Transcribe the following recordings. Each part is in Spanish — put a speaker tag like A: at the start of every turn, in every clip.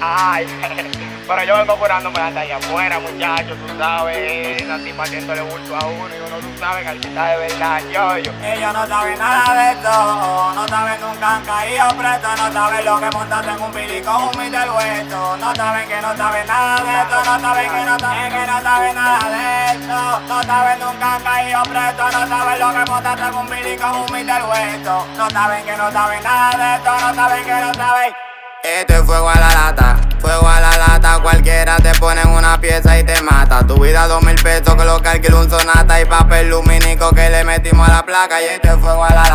A: Ay, pero yo vengo curándome hasta allá afuera, muchachos, tú sabes, esa tipa haciéndole bulto a uno y uno, tú sabes, que aquí está de verdad, yo.
B: Ellos no saben nada de esto, no saben nunca han caído presos, no saben lo que montaste en un pili con un del hueso, no saben que no saben nada de esto, no saben que no saben nada de esto, no saben nunca han caído presos, no saben lo que montaste en un pili con un del hueso, no saben que no saben nada de esto, no saben que no saben.
C: Esto es fuego a la lata, cualquiera te pone en una pieza y te mata. Tu vida 2000 pesos que lo que alquila un Sonata y papel lumínico que le metimos a la placa. Y esto es fuego a la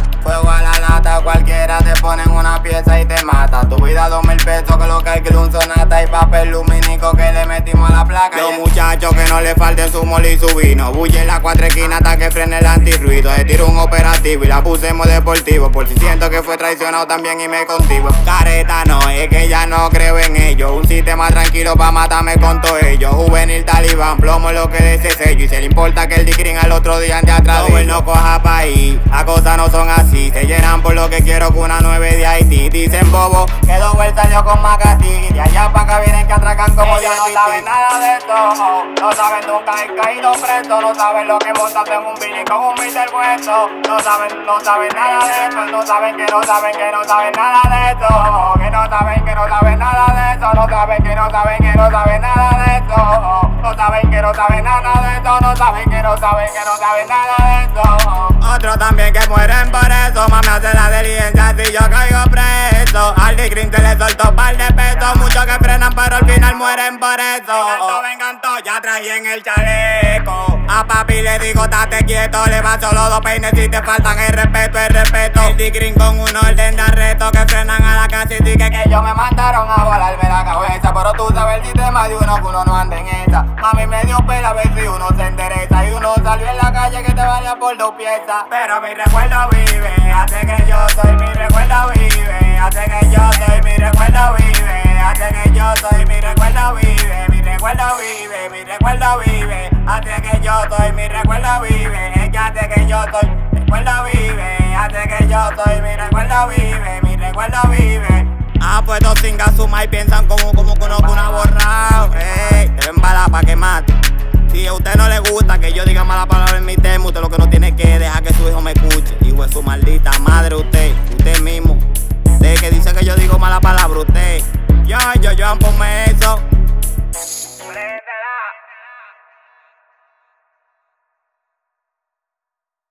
C: lata, cualquiera te pone en una pieza y te mata. Tu vida 2000 pesos que lo que alquila un Sonata y papel lumínico que le metimos a la placa. Los muchachos que no le falten su mol y su vino, bulle en la cuatro esquinas hasta que frene el antirruido. Se tiro un operativo y la pusimos deportivo, por si siento que fue traicionado también y me contigo. Careta no, es que ya no creo en ellos. Un sistema tranquilo pa' matarme con todo ellos. Juvenil talibán, plomo lo que de ese sello. Y se le importa que el Dicrin al otro día ande atrás de él. No coja pa' ahí, las cosas no son así. Se llenan por lo que quiero con una 9 de Haití. Dicen bobo, que 2 vueltas yo con Macatí. De allá pa' acá vienen que atracan como
B: ellos no saben nada de esto, no saben nunca han caído presos, no saben lo que montaste en un pili con un del hueso, no saben nada de esto, no saben que no saben nada de esto, que no saben nada de esto, no saben que no saben nada de esto, no saben que no saben nada de esto, no saben que no saben nada de esto. Otros también que mueren por eso, mami hace la diligencia si yo caigo preso. Al Dicrin se le soltó par de pesos, muchos que frenan pero al final mueren por eso. Vengan todos, ya traen el chaleco. A papi le digo date quieto, le va solo 2 peines si te faltan el respeto, El Dicrin con un orden de arresto que frenan a la casa y dije que ellos me mandaron a volarme la cabeza. Pero tú sabes el sistema de uno que uno no anda en esa. Mami me dio pena a ver si uno se endereza y uno salió en la calle que te valía por 2 piezas. Pero mi recuerdo vive, hace que yo soy, mi recuerdo vive, hace que yo soy, mi recuerdo vive, hace que yo soy, mi recuerdo vive, mi recuerdo vive, mi recuerdo vive, hace que yo soy, mi recuerdo vive, es que hace que yo soy, recuerdo vive, hace que yo soy, mi recuerdo vive, mi recuerdo vive. Ah, pues 2 cingas suma y piensan como que uno con una borrado. Te ven bala pa' que mate. Si a usted no le gusta que yo diga mala palabra en mi tema, usted lo que no tiene que dejar que su hijo me escuche. Hijo de su maldita madre, usted mismo. De que dice que yo digo mala palabra, usted. Yo, ponme eso.